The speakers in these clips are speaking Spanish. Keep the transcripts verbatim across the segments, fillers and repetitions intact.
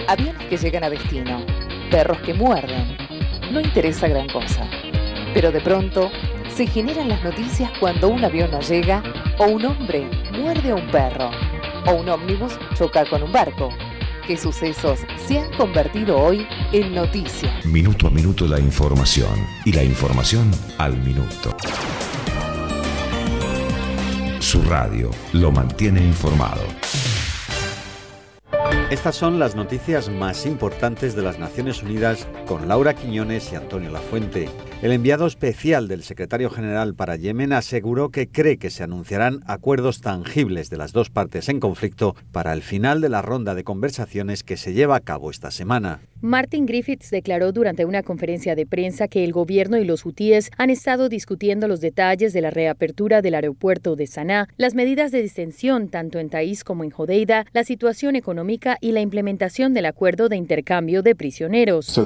Aviones que llegan a destino, perros que muerden. No interesa gran cosa. Pero de pronto se generan las noticias cuando un avión no llega, o un hombre muerde a un perro, o un ómnibus choca con un barco. ¿Qué sucesos se han convertido hoy en noticias? Minuto a minuto la información, y la información al minuto. Su radio lo mantiene informado. Estas son las noticias más importantes de las Naciones Unidas con Laura Quiñones y Antonio Lafuente. El enviado especial del secretario general para Yemen aseguró que cree que se anunciarán acuerdos tangibles de las dos partes en conflicto para el final de la ronda de conversaciones que se lleva a cabo esta semana. Martin Griffiths declaró durante una conferencia de prensa que el gobierno y los hutíes han estado discutiendo los detalles de la reapertura del aeropuerto de Saná, las medidas de distensión tanto en Ta'iz como en Hodeida, la situación económica y la implementación del acuerdo de intercambio de prisioneros.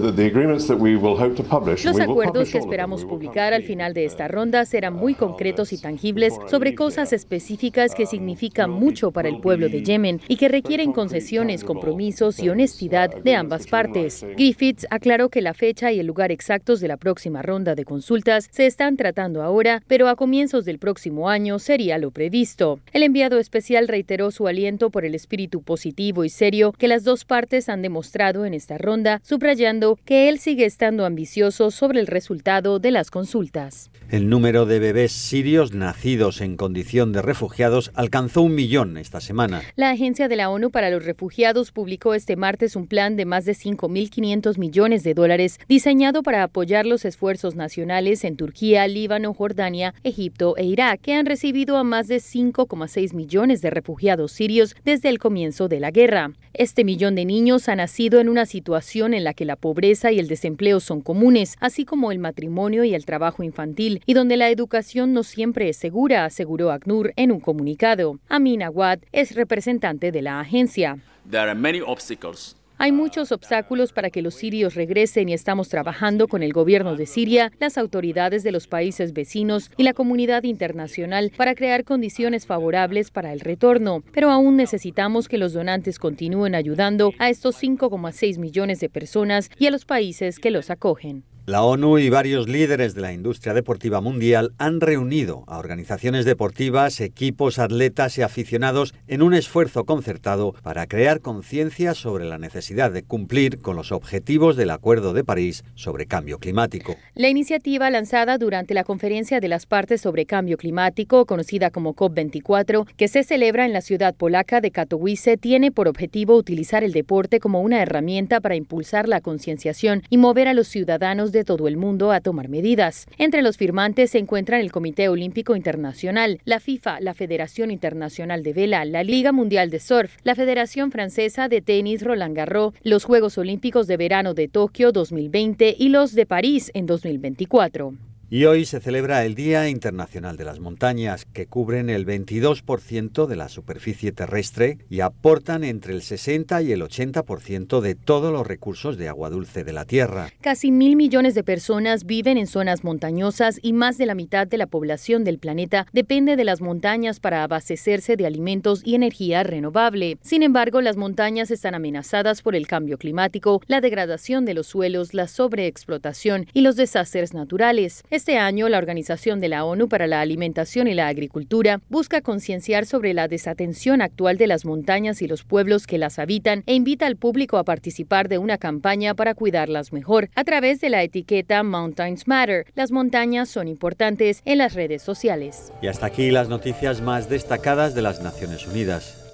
Los acuerdos que esperamos publicar al final de esta ronda serán muy concretos y tangibles sobre cosas específicas que significan mucho para el pueblo de Yemen y que requieren concesiones, compromisos y honestidad de ambas partes. Griffiths aclaró que la fecha y el lugar exactos de la próxima ronda de consultas se están tratando ahora, pero a comienzos del próximo año sería lo previsto. El enviado especial reiteró su aliento por el espíritu positivo y serio que las dos partes han demostrado en esta ronda, subrayando que él sigue estando ambicioso sobre el resultado de las consultas. El número de bebés sirios nacidos en condición de refugiados alcanzó un millón esta semana. La Agencia de la ONU para los Refugiados publicó este martes un plan de más de cinco mil quinientos millones de dólares diseñado para apoyar los esfuerzos nacionales en Turquía, Líbano, Jordania, Egipto e Irak, que han recibido a más de cinco coma seis millones de refugiados sirios desde el comienzo de la guerra. Este millón de niños ha nacido en una situación en la que la pobreza y el desempleo son comunes, así como el matrimonio y el trabajo infantil, y donde la educación no siempre es segura, aseguró ACNUR en un comunicado. Amin Awad es representante de la agencia. There are many obstacles. Hay muchos obstáculos para que los sirios regresen y estamos trabajando con el gobierno de Siria, las autoridades de los países vecinos y la comunidad internacional para crear condiciones favorables para el retorno. Pero aún necesitamos que los donantes continúen ayudando a estos cinco coma seis millones de personas y a los países que los acogen. La ONU y varios líderes de la industria deportiva mundial han reunido a organizaciones deportivas, equipos, atletas y aficionados en un esfuerzo concertado para crear conciencia sobre la necesidad de cumplir con los objetivos del Acuerdo de París sobre cambio climático. La iniciativa lanzada durante la Conferencia de las Partes sobre Cambio Climático, conocida como COP veinticuatro, que se celebra en la ciudad polaca de Katowice, tiene por objetivo utilizar el deporte como una herramienta para impulsar la concienciación y mover a los ciudadanos de de todo el mundo a tomar medidas. Entre los firmantes se encuentran el Comité Olímpico Internacional, la FIFA, la Federación Internacional de Vela, la Liga Mundial de Surf, la Federación Francesa de Tenis Roland Garros, los Juegos Olímpicos de Verano de Tokio dos mil veinte y los de París en dos mil veinticuatro. Y hoy se celebra el Día Internacional de las Montañas, que cubren el veintidós por ciento de la superficie terrestre y aportan entre el sesenta y el ochenta por ciento de todos los recursos de agua dulce de la Tierra. Casi mil millones de personas viven en zonas montañosas y más de la mitad de la población del planeta depende de las montañas para abastecerse de alimentos y energía renovable. Sin embargo, las montañas están amenazadas por el cambio climático, la degradación de los suelos, la sobreexplotación y los desastres naturales. Este año, la Organización de la ONU para la Alimentación y la Agricultura busca concienciar sobre la desatención actual de las montañas y los pueblos que las habitan e invita al público a participar de una campaña para cuidarlas mejor a través de la etiqueta Mountains Matter. Las montañas son importantes en las redes sociales. Y hasta aquí las noticias más destacadas de las Naciones Unidas.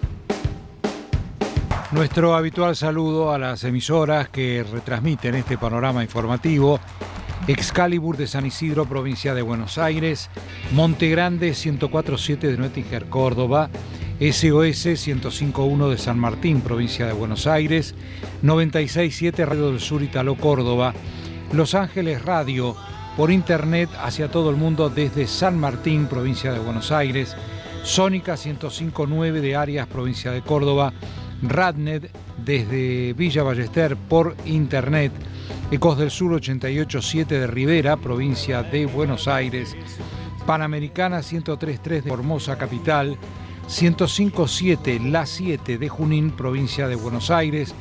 Nuestro habitual saludo a las emisoras que retransmiten este panorama informativo. Excalibur de San Isidro, provincia de Buenos Aires, Monte Grande ciento cuatro punto siete de Nöttinger, Córdoba, S O S ciento cinco punto uno de San Martín, provincia de Buenos Aires, noventa y seis punto siete Radio del Sur, Italo, Córdoba, Los Ángeles Radio, por internet hacia todo el mundo desde San Martín, provincia de Buenos Aires, Sónica ciento cinco punto nueve de Arias, provincia de Córdoba, Radnet desde Villa Ballester por internet, Ecos del Sur ochenta y ocho punto siete de Rivera, provincia de Buenos Aires, Panamericana ciento tres punto tres de Formosa capital, ciento cinco punto siete La siete de Junín, provincia de Buenos Aires,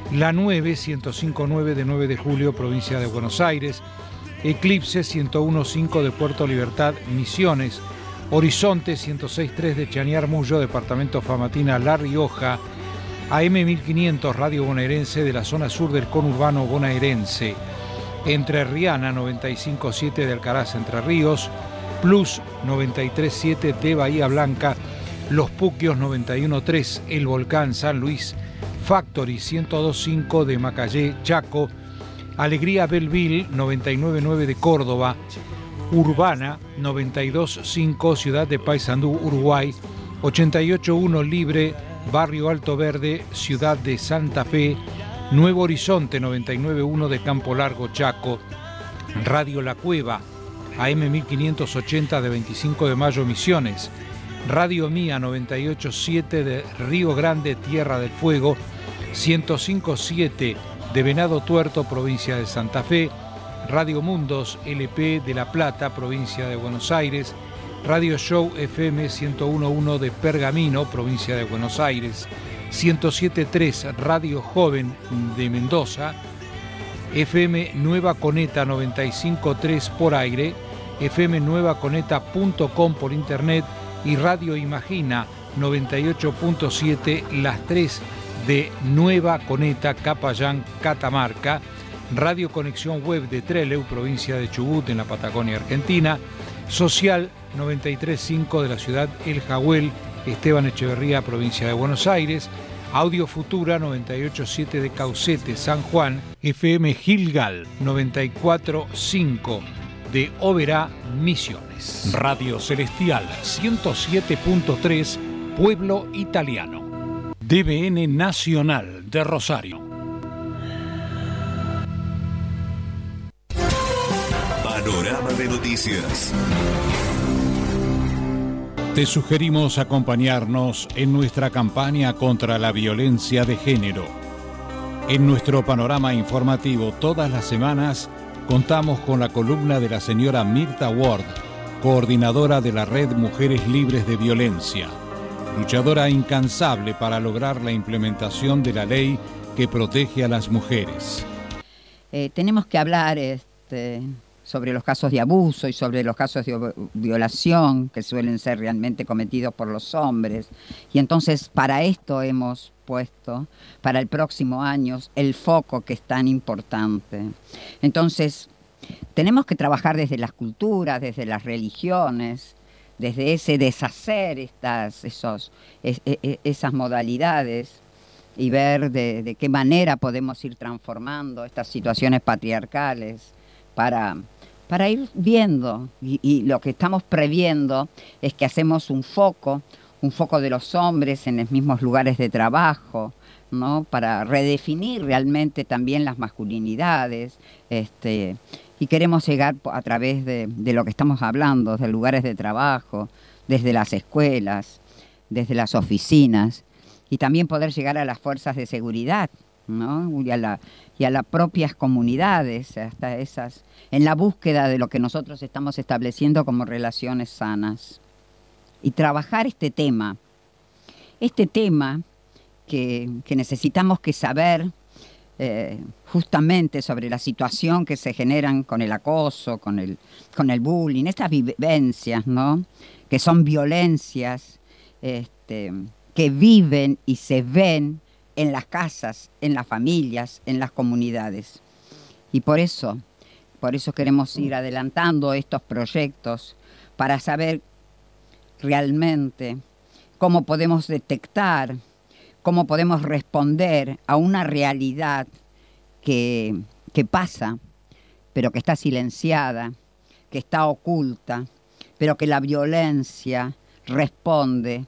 La nueve, ciento cinco punto nueve de nueve de julio, provincia de Buenos Aires. Eclipse, ciento uno punto cinco de Puerto Libertad, Misiones. Horizonte, ciento seis punto tres de Chañar Mullo, departamento Famatina, La Rioja. A M mil quinientos, radio bonaerense de la zona sur del conurbano bonaerense. Entrerriana, noventa y cinco punto siete de Alcaraz, Entre Ríos. Plus, noventa y tres punto siete de Bahía Blanca. Los Puquios, noventa y uno punto tres, El Volcán, San Luis. Factory, ciento dos punto cinco de Macayé, Chaco. Alegría Belleville, noventa y nueve punto nueve de Córdoba. Urbana, noventa y dos punto cinco, Ciudad de Paysandú, Uruguay. ochenta y ocho punto uno Libre, Barrio Alto Verde, Ciudad de Santa Fe. Nuevo Horizonte, noventa y nueve punto uno de Campo Largo, Chaco. Radio La Cueva, A M mil quinientos ochenta de veinticinco de Mayo, Misiones. Radio Mía, noventa y ocho punto siete de Río Grande, Tierra del Fuego. ciento cinco punto siete de Venado Tuerto, provincia de Santa Fe. Radio Mundos L P de La Plata, provincia de Buenos Aires. Radio Show F M ciento uno punto uno de Pergamino, provincia de Buenos Aires. ciento siete punto tres Radio Joven de Mendoza. F M Nueva Coneta noventa y cinco punto tres por aire. F M nueva coneta punto com por internet. Y Radio Imagina noventa y ocho punto siete, las tres de Nueva Coneta, Capayán, Catamarca. Radio Conexión Web de Trelew, provincia de Chubut, en la Patagonia Argentina. Social noventa y tres punto cinco de la ciudad El Jagüel, Esteban Echeverría, provincia de Buenos Aires. Audio Futura noventa y ocho punto siete de Caucete, San Juan. F M Gilgal noventa y cuatro punto cinco de Oberá, Misiones. Radio Celestial ciento siete punto tres, Pueblo Italiano. D B N Nacional de Rosario. Panorama de noticias. Te sugerimos acompañarnos en nuestra campaña contra la violencia de género. En nuestro panorama informativo todas las semanas contamos con la columna de la señora Mirta Ward, coordinadora de la Red Mujeres Libres de Violencia, luchadora incansable para lograr la implementación de la ley que protege a las mujeres. Eh, tenemos que hablar este, sobre los casos de abuso y sobre los casos de violación que suelen ser realmente cometidos por los hombres. Y entonces para esto hemos puesto para el próximo año el foco que es tan importante. Entonces tenemos que trabajar desde las culturas, desde las religiones, desde ese deshacer estas, esos, es, es, esas modalidades y ver de, de qué manera podemos ir transformando estas situaciones patriarcales para, para ir viendo. Y, y lo que estamos previendo es que hacemos un foco, un foco de los hombres en los mismos lugares de trabajo, ¿no? Para redefinir realmente también las masculinidades, este, y queremos llegar a través de, de lo que estamos hablando, de lugares de trabajo, desde las escuelas, desde las oficinas, y también poder llegar a las fuerzas de seguridad, ¿no? Y a la, y a las propias comunidades, hasta esas, en la búsqueda de lo que nosotros estamos estableciendo como relaciones sanas. Y trabajar este tema, este tema que, que necesitamos que saber eh, justamente sobre la situación que se generan con el acoso, con el, con el bullying, estas vivencias, ¿no? Que son violencias este, que viven y se ven en las casas, en las familias, en las comunidades. Y por eso, por eso queremos ir adelantando estos proyectos para saber realmente cómo podemos detectar, cómo podemos responder a una realidad que, que pasa, pero que está silenciada, que está oculta, pero que la violencia responde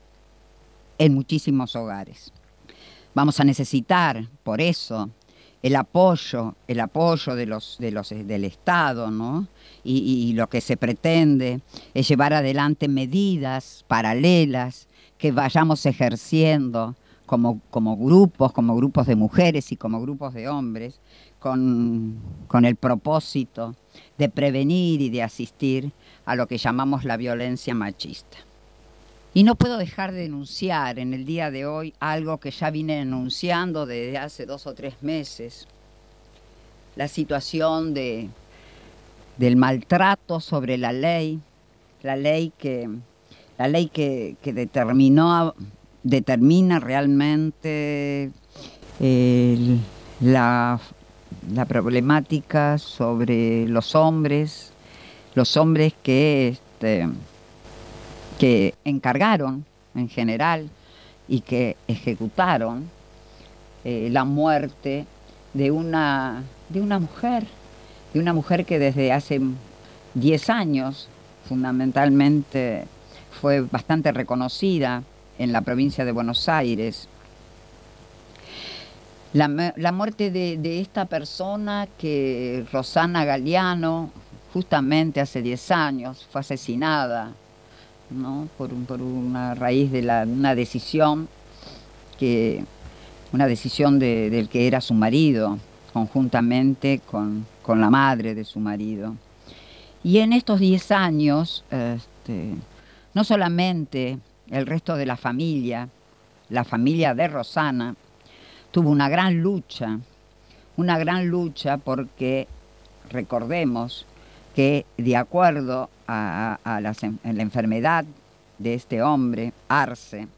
en muchísimos hogares. Vamos a necesitar, por eso, el apoyo, el apoyo de los, de los, del Estado, ¿no? Y, y lo que se pretende es llevar adelante medidas paralelas que vayamos ejerciendo como, como grupos, como grupos de mujeres y como grupos de hombres, con, con el propósito de prevenir y de asistir a lo que llamamos la violencia machista. Y no puedo dejar de denunciar en el día de hoy algo que ya vine denunciando desde hace dos o tres meses. La situación de, del maltrato sobre la ley, la ley que, la ley que, que determinó, determina realmente el, la, la problemática sobre los hombres, los hombres que... Este, que encargaron en general y que ejecutaron eh, la muerte de una, de una mujer, de una mujer que desde hace diez años fundamentalmente fue bastante reconocida en la provincia de Buenos Aires. La, la muerte de, de esta persona que Rosana Galeano, justamente hace diez años, fue asesinada, ¿no? por, por una raíz de la, una decisión que una decisión de, del que era su marido, conjuntamente con, con la madre de su marido. Y en estos diez años, este, no solamente el resto de la familia, la familia de Rosana, tuvo una gran lucha, una gran lucha porque, recordemos, que de acuerdo a, a, las, a la enfermedad de este hombre, Arce,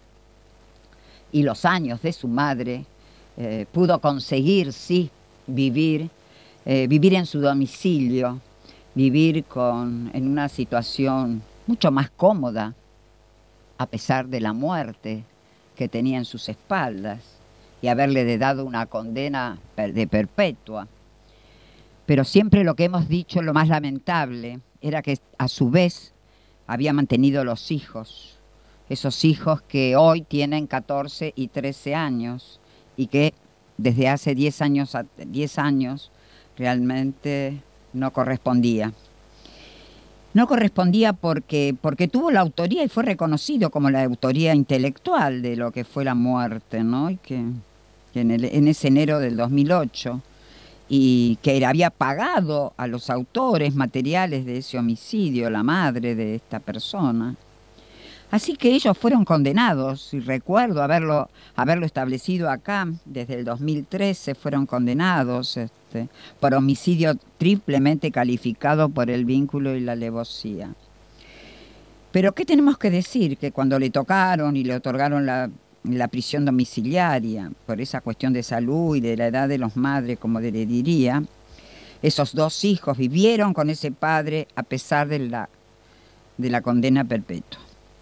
y los años de su madre, eh, pudo conseguir, sí, vivir, eh, vivir en su domicilio, vivir con, en una situación mucho más cómoda, a pesar de la muerte que tenía en sus espaldas y haberle dado una condena de perpetua. Pero siempre lo que hemos dicho, lo más lamentable, era que a su vez había mantenido los hijos, esos hijos que hoy tienen catorce y trece años y que desde hace diez años, diez años realmente no correspondía. No correspondía porque, porque tuvo la autoría y fue reconocido como la autoría intelectual de lo que fue la muerte, ¿no? Y que, que en, el, en ese enero del dos mil ocho... y que le había pagado a los autores materiales de ese homicidio, la madre de esta persona. Así que ellos fueron condenados, y recuerdo haberlo, haberlo establecido acá, desde el dos mil trece fueron condenados este, por homicidio triplemente calificado por el vínculo y la alevosía. Pero ¿qué tenemos que decir? Que cuando le tocaron y le otorgaron la la prisión domiciliaria, por esa cuestión de salud y de la edad de los madres, como le diría, esos dos hijos vivieron con ese padre a pesar de la, de la condena perpetua.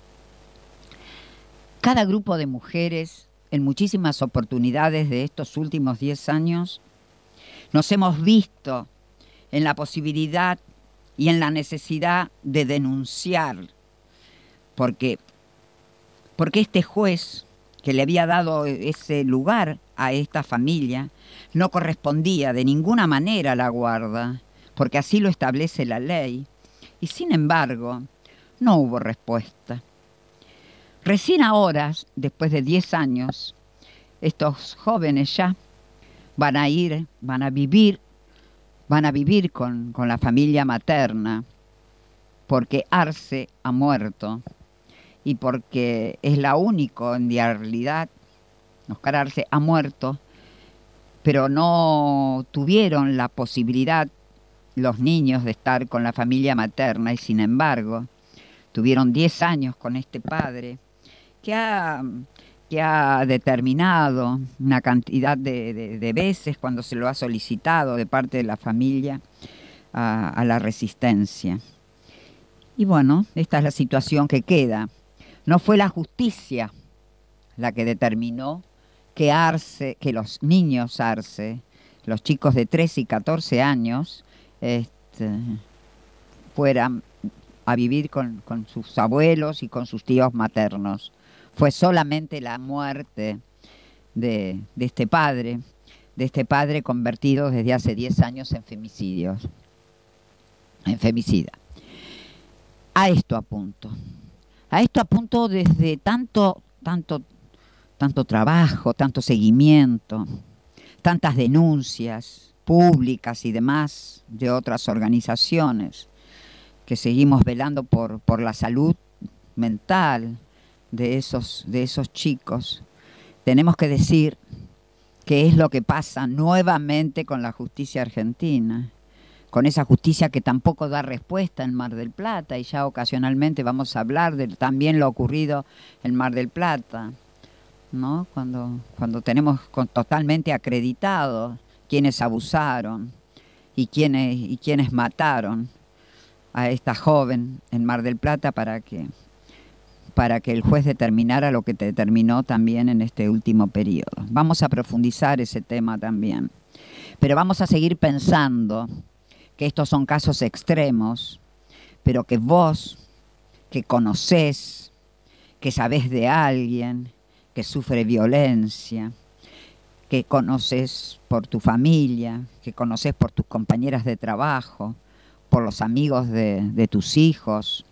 Cada grupo de mujeres, en muchísimas oportunidades de estos últimos diez años, nos hemos visto en la posibilidad y en la necesidad de denunciar, porque, porque este juez que le había dado ese lugar a esta familia, no correspondía de ninguna manera a la guarda, porque así lo establece la ley, y sin embargo, no hubo respuesta. Recién ahora, después de diez años, estos jóvenes ya van a ir, van a vivir, van a vivir con, con la familia materna, porque Arce ha muerto. Y porque es la única, en realidad, Oscar Arce ha muerto, pero no tuvieron la posibilidad los niños de estar con la familia materna y sin embargo tuvieron diez años con este padre que ha, que ha determinado una cantidad de, de, de veces cuando se lo ha solicitado de parte de la familia a, a la resistencia. Y bueno, esta es la situación que queda. No fue la justicia la que determinó que Arce, que los niños Arce, los chicos de trece y catorce años, este, fueran a vivir con, con sus abuelos y con sus tíos maternos. Fue solamente la muerte de, de este padre, de este padre convertido desde hace diez años en femicidios, en femicida. A esto apunto. A esto apunto desde tanto, tanto, tanto trabajo, tanto seguimiento, tantas denuncias públicas y demás de otras organizaciones que seguimos velando por, por la salud mental de esos, de esos chicos, tenemos que decir qué es lo que pasa nuevamente con la justicia argentina, con esa justicia que tampoco da respuesta en Mar del Plata, y ya ocasionalmente vamos a hablar de también lo ocurrido en Mar del Plata, ¿no? Cuando, cuando tenemos con, totalmente acreditado quienes abusaron y quienes, y quienes mataron a esta joven en Mar del Plata para que, para que el juez determinara lo que determinó también en este último periodo. Vamos a profundizar ese tema también, pero vamos a seguir pensando que estos son casos extremos, pero que vos, que conocés, que sabés de alguien que sufre violencia, que conoces por tu familia, que conoces por tus compañeras de trabajo, por los amigos de, de tus hijos,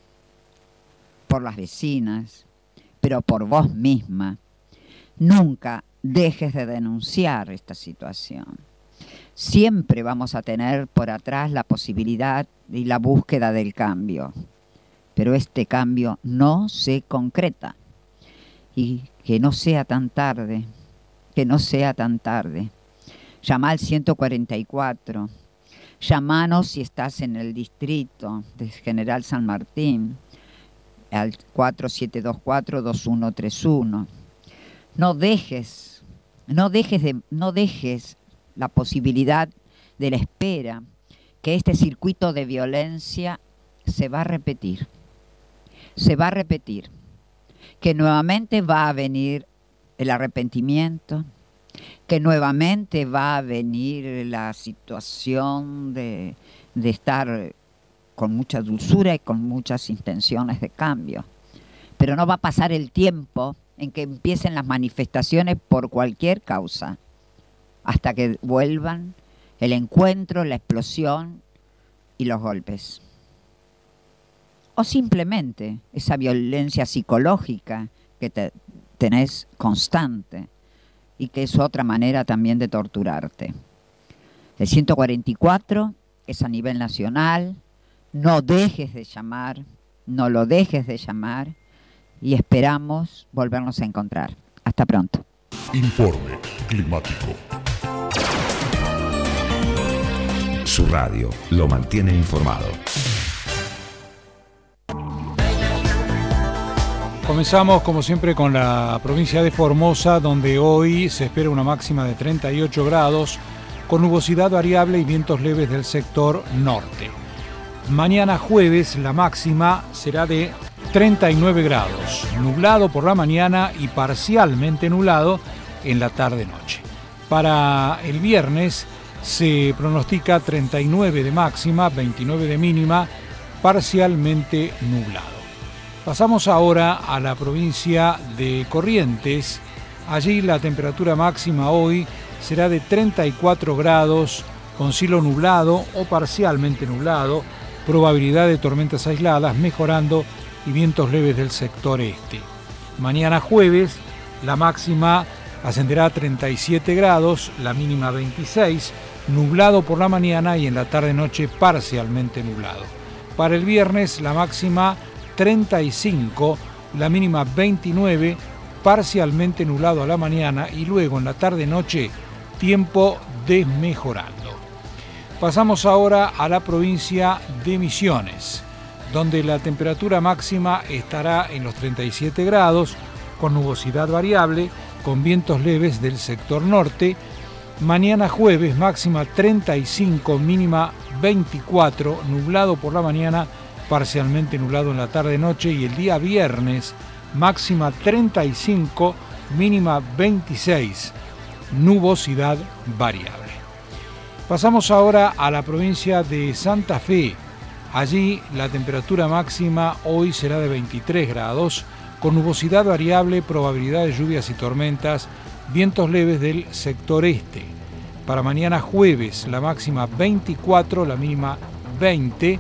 por las vecinas, pero por vos misma, nunca dejes de denunciar esta situación. Siempre vamos a tener por atrás la posibilidad y la búsqueda del cambio, pero este cambio no se concreta, y que no sea tan tarde, que no sea tan tarde. Llama al ciento cuarenta y cuatro, llamanos si estás en el distrito de General San Martín, al cuatro siete dos cuatro, dos uno tres uno. No dejes, no dejes de, no dejes la posibilidad de la espera, que este circuito de violencia se va a repetir, se va a repetir, que nuevamente va a venir el arrepentimiento, que nuevamente va a venir la situación de, de estar con mucha dulzura y con muchas intenciones de cambio, pero no va a pasar el tiempo en que empiecen las manifestaciones por cualquier causa, hasta que vuelvan el encuentro, la explosión y los golpes. O simplemente esa violencia psicológica que te, tenés constante y que es otra manera también de torturarte. El ciento cuarenta y cuatro es a nivel nacional, no dejes de llamar, no lo dejes de llamar y esperamos volvernos a encontrar. Hasta pronto. Informe climático. Su radio lo mantiene informado. Comenzamos como siempre con la provincia de Formosa, donde hoy se espera una máxima de treinta y ocho grados, con nubosidad variable y vientos leves del sector norte. Mañana jueves la máxima será de treinta y nueve grados, nublado por la mañana y parcialmente nublado en la tarde-noche. Para el viernes se pronostica treinta y nueve de máxima, veintinueve de mínima, parcialmente nublado. Pasamos ahora a la provincia de Corrientes. Allí la temperatura máxima hoy será de treinta y cuatro grados, con cielo nublado o parcialmente nublado, probabilidad de tormentas aisladas, mejorando y vientos leves del sector este. Mañana jueves la máxima ascenderá a treinta y siete grados, la mínima veintiséis, nublado por la mañana y en la tarde-noche parcialmente nublado. Para el viernes la máxima treinta y cinco, la mínima veintinueve, parcialmente nublado a la mañana y luego en la tarde-noche tiempo desmejorando. Pasamos ahora a la provincia de Misiones, donde la temperatura máxima estará en los treinta y siete grados, con nubosidad variable, con vientos leves del sector norte. Mañana jueves máxima treinta y cinco, mínima veinticuatro, nublado por la mañana, parcialmente nublado en la tarde-noche, y el día viernes máxima treinta y cinco, mínima veintiséis, nubosidad variable. Pasamos ahora a la provincia de Santa Fe. Allí la temperatura máxima hoy será de veintitrés grados, con nubosidad variable, probabilidad de lluvias y tormentas, vientos leves del sector este. Para mañana jueves la máxima veinticuatro, la mínima veinte,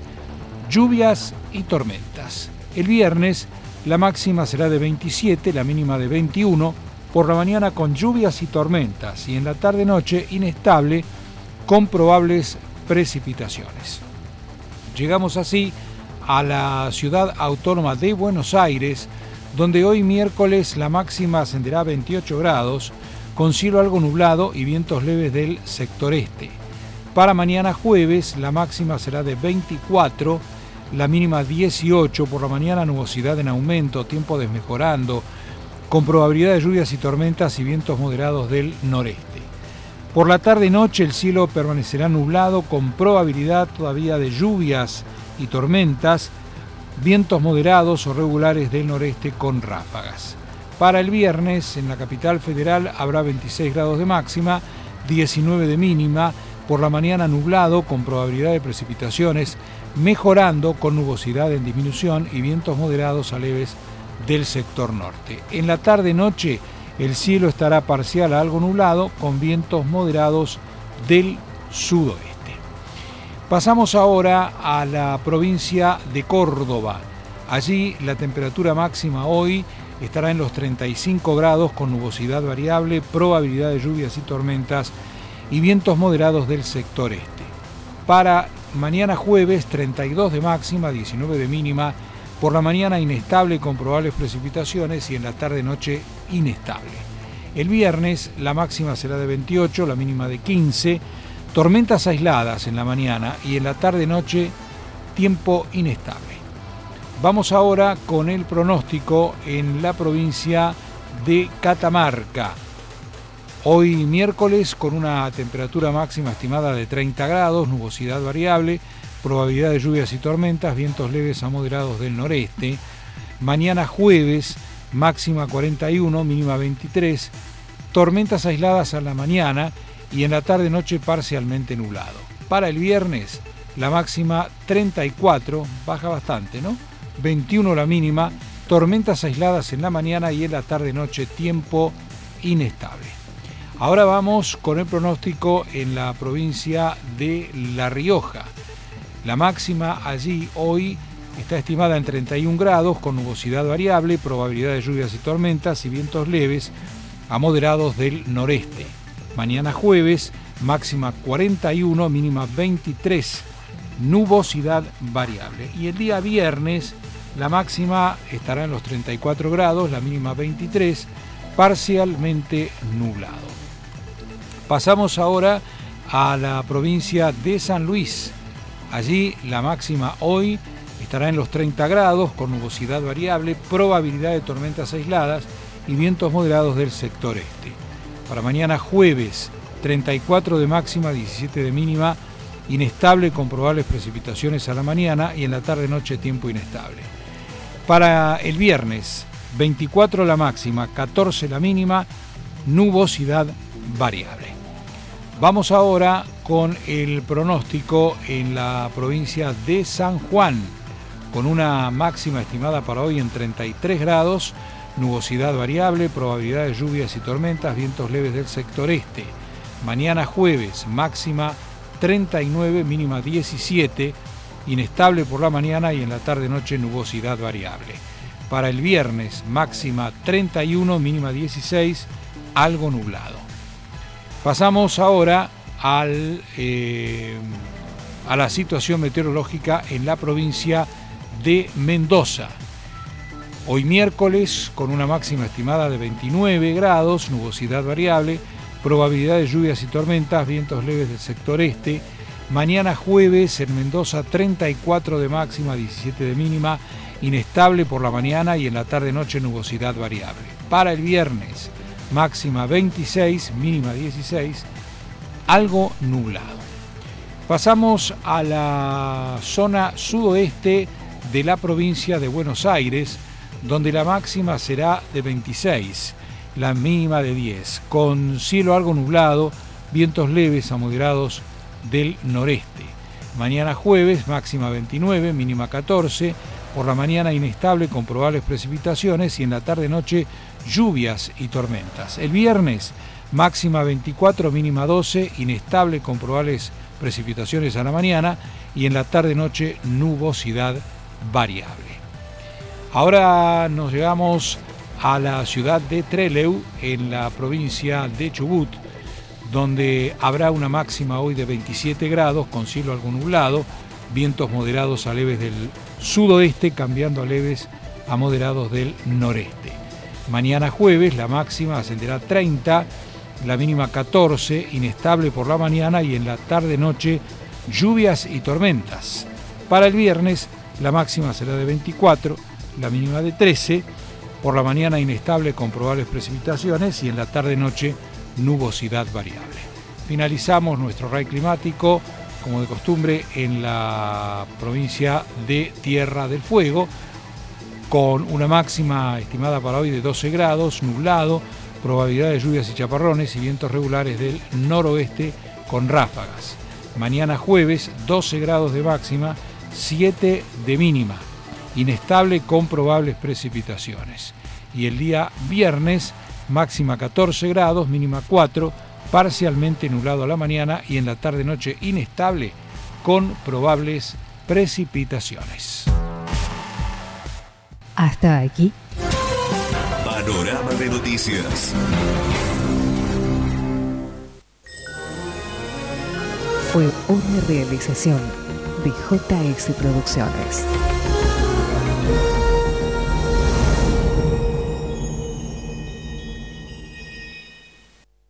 lluvias y tormentas. El viernes la máxima será de veintisiete, la mínima de veintiuno, por la mañana con lluvias y tormentas y en la tarde-noche inestable con probables precipitaciones. Llegamos así a la ciudad autónoma de Buenos Aires, donde hoy miércoles la máxima ascenderá a veintiocho grados, con cielo algo nublado y vientos leves del sector este. Para mañana jueves la máxima será de veinticuatro, la mínima dieciocho, por la mañana nubosidad en aumento, tiempo desmejorando, con probabilidad de lluvias y tormentas y vientos moderados del noreste. Por la tarde y noche el cielo permanecerá nublado con probabilidad todavía de lluvias y tormentas, vientos moderados o regulares del noreste con ráfagas. Para el viernes en la capital federal habrá veintiséis grados de máxima, diecinueve de mínima, por la mañana nublado con probabilidad de precipitaciones, mejorando con nubosidad en disminución y vientos moderados a leves del sector norte. En la tarde-noche el cielo estará parcial a algo nublado con vientos moderados del sudoeste. Pasamos ahora a la provincia de Córdoba. Allí la temperatura máxima hoy estará en los treinta y cinco grados con nubosidad variable, probabilidad de lluvias y tormentas y vientos moderados del sector este. Para mañana jueves treinta y dos de máxima, diecinueve de mínima, por la mañana inestable con probables precipitaciones y en la tarde-noche inestable. El viernes la máxima será de veintiocho, la mínima de quince, tormentas aisladas en la mañana y en la tarde-noche tiempo inestable. Vamos ahora con el pronóstico en la provincia de Catamarca. Hoy miércoles con una temperatura máxima estimada de treinta grados, nubosidad variable, probabilidad de lluvias y tormentas, vientos leves a moderados del noreste. Mañana jueves, máxima cuarenta y uno, mínima veintitrés, tormentas aisladas a la mañana y en la tarde-noche parcialmente nublado. Para el viernes, la máxima treinta y cuatro, baja bastante, ¿no? veintiuno la mínima, tormentas aisladas en la mañana y en la tarde-noche tiempo inestable. Ahora vamos con el pronóstico en la provincia de La Rioja. La máxima allí hoy está estimada en treinta y un grados con nubosidad variable, probabilidad de lluvias y tormentas y vientos leves a moderados del noreste. Mañana jueves, máxima cuarenta y uno, mínima veintitrés, nubosidad variable. Y el día viernes, la máxima estará en los treinta y cuatro grados, la mínima veintitrés, parcialmente nublado. Pasamos ahora a la provincia de San Luis. Allí la máxima hoy estará en los treinta grados con nubosidad variable, probabilidad de tormentas aisladas y vientos moderados del sector este. Para mañana jueves, treinta y cuatro de máxima, diecisiete de mínima, inestable con probables precipitaciones a la mañana y en la tarde-noche tiempo inestable. Para el viernes, veinticuatro la máxima, catorce la mínima, nubosidad variable. Vamos ahora con el pronóstico en la provincia de San Juan, con una máxima estimada para hoy en treinta y tres grados, nubosidad variable, probabilidad de lluvias y tormentas, vientos leves del sector este. Mañana jueves, máxima treinta y nueve, mínima diecisiete, inestable por la mañana y en la tarde-noche nubosidad variable. Para el viernes, máxima treinta y uno, mínima dieciséis, algo nublado. Pasamos ahora al, eh, a la situación meteorológica en la provincia de Mendoza. Hoy miércoles con una máxima estimada de veintinueve grados, nubosidad variable, probabilidad de lluvias y tormentas, vientos leves del sector este. Mañana jueves en Mendoza treinta y cuatro de máxima, diecisiete de mínima, inestable por la mañana y en la tarde-noche nubosidad variable. Para el viernes, máxima veintiséis, mínima dieciséis, algo nublado. Pasamos a la zona sudoeste de la provincia de Buenos Aires, donde la máxima será de veintiséis, la mínima de diez, con cielo algo nublado, vientos leves a moderados del noreste. Mañana jueves, máxima veintinueve, mínima catorce, por la mañana inestable con probables precipitaciones y en la tarde-noche lluvias y tormentas. El viernes, máxima veinticuatro, mínima doce, inestable con probables precipitaciones a la mañana y en la tarde-noche nubosidad variable. Ahora nos llegamos a la ciudad de Trelew, en la provincia de Chubut, donde habrá una máxima hoy de veintisiete grados con cielo algo nublado, vientos moderados a leves del sudoeste cambiando a leves a moderados del noreste. Mañana jueves la máxima ascenderá a treinta, la mínima catorce, inestable por la mañana y en la tarde-noche lluvias y tormentas. Para el viernes la máxima será de veinticuatro, la mínima de trece, por la mañana inestable con probables precipitaciones y en la tarde-noche nubosidad variable. Finalizamos nuestro R A I climático, como de costumbre, en la provincia de Tierra del Fuego, con una máxima estimada para hoy de doce grados, nublado, probabilidad de lluvias y chaparrones y vientos regulares del noroeste con ráfagas. Mañana jueves, doce grados de máxima, siete de mínima, inestable con probables precipitaciones. Y el día viernes, máxima catorce grados, mínima cuatro, parcialmente nublado a la mañana y en la tarde-noche inestable con probables precipitaciones. Hasta aquí. Panorama de noticias. Fue una realización de J S Producciones.